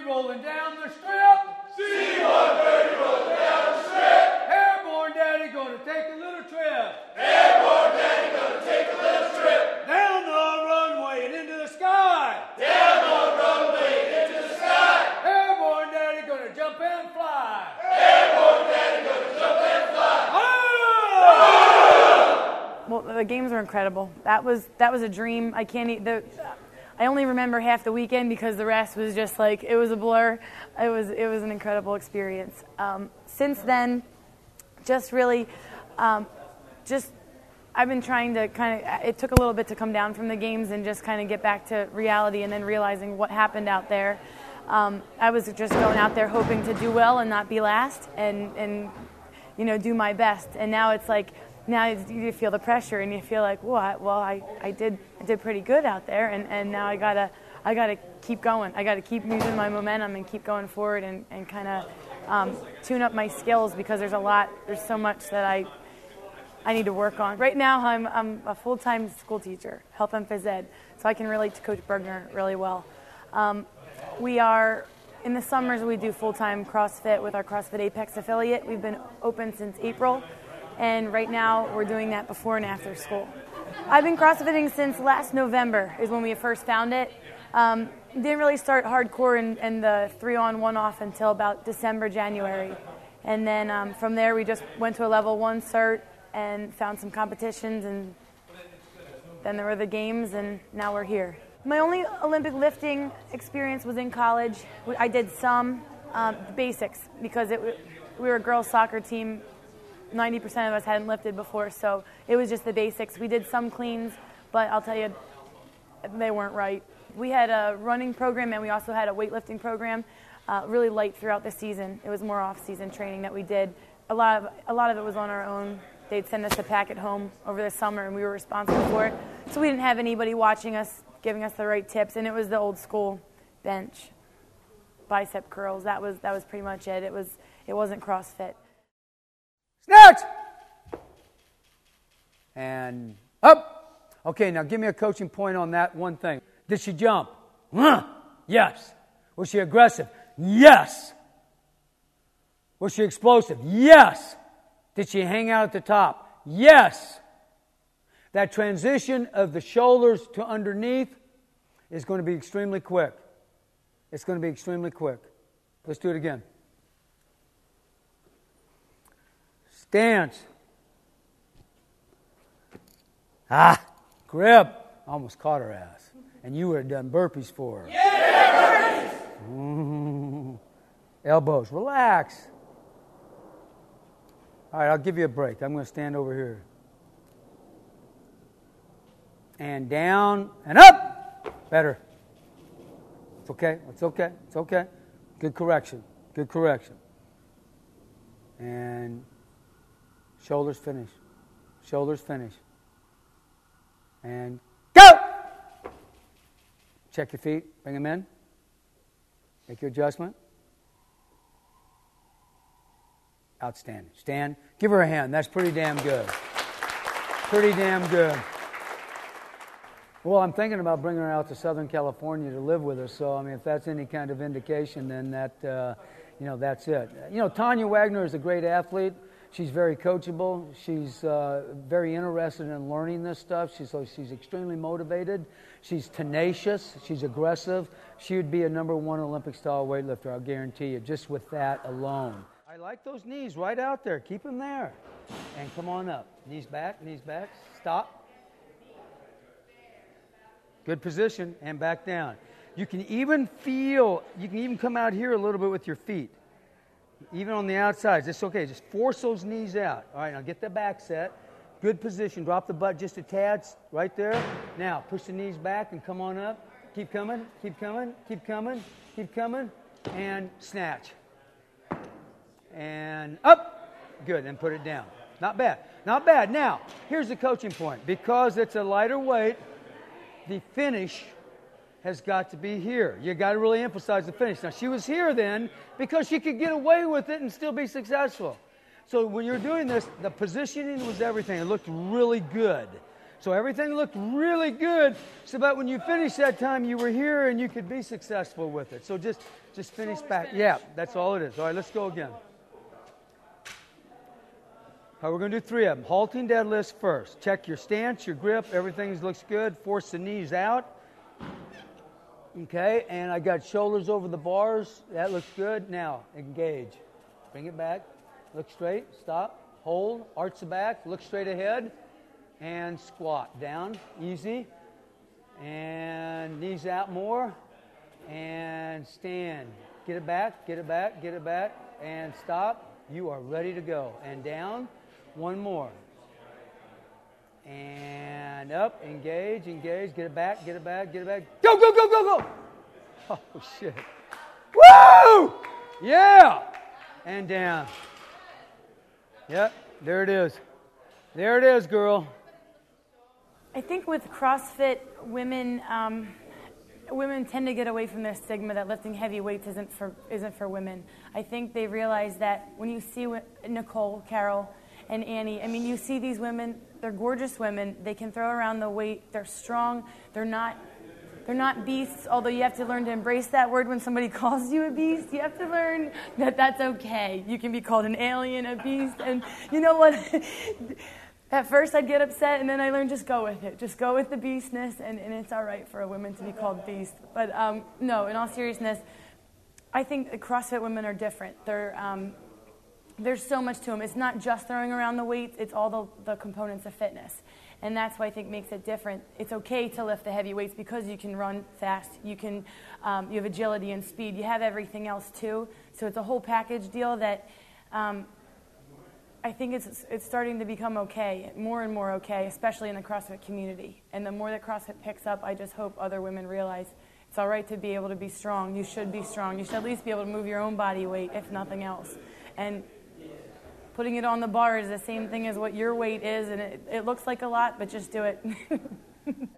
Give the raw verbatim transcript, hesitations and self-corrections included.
rolling down the strip. C one thirty rolling down the strip. Airborne Daddy gonna take a little trip. Airborne Daddy gonna take a little trip. Down the runway and into the sky. Down the runway and into the sky. Airborne Daddy gonna jump and fly. Airborne Daddy gonna jump and fly. Oh! Well, the games were incredible. That was that was a dream. I can't eat the. I only remember half the weekend because the rest was just like it was a blur. It was it was an incredible experience. Um, since then, just really, um, just I've been trying to kind of. It took a little bit to come down from the games and just kind of get back to reality, and then realizing what happened out there. Um, I was just going out there hoping to do well and not be last, and and you know do my best. And now it's like. Now you feel the pressure and you feel like, well, I, well, I, I did I did pretty good out there, and, and now I gotta I gotta keep going. I gotta keep using my momentum and keep going forward and, and kind of um, tune up my skills because there's a lot, there's so much that I I need to work on. Right now, I'm I'm a full-time school teacher, health and phys ed, so I can relate to Coach Bergner really well. Um, we are in the summers we do full-time CrossFit with our CrossFit Apex affiliate. We've been open since April. And right now, we're doing that before and after school. I've been CrossFitting since last November is when we first found it. Um, didn't really start hardcore and, and the three-on, one-off until about December, January. And then um, from there, we just went to a level one cert and found some competitions. And then there were the games, and now we're here. My only Olympic lifting experience was in college. I did some um, basics because it, we were a girls' soccer team. ninety percent of us hadn't lifted before, so it was just the basics. We did some cleans, but I'll tell you, they weren't right. We had a running program, and we also had a weightlifting program, uh, really light throughout the season. It was more off-season training that we did. A lot of a lot of it was on our own. They'd send us a packet home over the summer, and we were responsible for it. So we didn't have anybody watching us, giving us the right tips, and it was the old school bench, bicep curls. That was that was pretty much it. It was it wasn't CrossFit. Snatch! And up. Okay, now give me a coaching point on that one thing. Did she jump? Huh. Yes. Was she aggressive? Yes. Was she explosive? Yes. Did she hang out at the top? Yes. That transition of the shoulders to underneath is going to be extremely quick. It's going to be extremely quick. Let's do it again. Stance. Ah, grip. Almost caught her ass. And you would have done burpees for her. Yeah, burpees! Mm. Elbows. Relax. All right, I'll give you a break. I'm going to stand over here. And down and up. Better. It's okay. It's okay. It's okay. Good correction. Good correction. And shoulders finish. Shoulders finish. And go! Check your feet. Bring them in. Make your adjustment. Outstanding. Stand. Give her a hand. That's pretty damn good. Pretty damn good. Well, I'm thinking about bringing her out to Southern California to live with us. So, I mean, if that's any kind of indication, then that, uh, you know, that's it. You know, Tanya Wagner is a great athlete. She's very coachable. She's uh, very interested in learning this stuff. She's so she's extremely motivated. She's tenacious. She's aggressive. She would be a number one Olympic-style weightlifter, I'll guarantee you, just with that alone. I like those knees right out there. Keep them there. And come on up. Knees back, knees back. Stop. Good position, and back down. You can even feel, you can even come out here a little bit with your feet. Even on the outsides, it's okay. Just force those knees out. All right, now get the back set. Good position. Drop the butt just a tad right there. Now, push the knees back and come on up. Keep coming, keep coming, keep coming, keep coming, and snatch. And up. Good, and put it down. Not bad. Not bad. Now, here's the coaching point. Because it's a lighter weight, the finish has got to be here. You got to really emphasize the finish. Now, she was here then because she could get away with it and still be successful. So when you're doing this, the positioning was everything. It looked really good. So everything looked really good, so that when you finish that time, you were here and you could be successful with it. So just, just finish back. Yeah, that's all it is. All right, let's go again. All right, we're going to do three of them. Halting deadlifts first. Check your stance, your grip, everything looks good. Force the knees out. Okay, and I got shoulders over the bars. That looks good. Now, engage. Bring it back. Look straight. Stop. Hold. Arch the back. Look straight ahead. And squat. Down. Easy. And knees out more. And stand. Get it back. Get it back. Get it back. And stop. You are ready to go. And down. One more. And up. Engage. Engage. Get it back. Get it back. Get it back. Go, go, go, go, go. Oh, shit. Woo! Yeah. And down. Yep. There it is. There it is, girl. I think with CrossFit, women um, women tend to get away from their stigma that lifting heavy weights isn't for isn't for women. I think they realize that when you see Nicole, Carol, and Annie, I mean, you see these women, they're gorgeous women. They can throw around the weight. They're strong. They're not they're not beasts, although you have to learn to embrace that word when somebody calls you a beast. You have to learn that that's okay. You can be called an alien, a beast, and you know what? At first I'd get upset, and then I learned just go with it. Just go with the beastness, and, and it's all right for a woman to be called beast. But um, no, in all seriousness, I think the CrossFit women are different. They're, um, there's so much to them. It's not just throwing around the weights. It's all the, the components of fitness. And that's what I think makes it different. It's okay to lift the heavy weights because you can run fast. You can, um, you have agility and speed. You have everything else too. So it's a whole package deal that um, I think it's it's starting to become okay, more and more okay, especially in the CrossFit community. And the more that CrossFit picks up, I just hope other women realize it's all right to be able to be strong. You should be strong. You should at least be able to move your own body weight, if nothing else. And putting it on the bar is the same thing as what your weight is, and it, it looks like a lot, but just do it.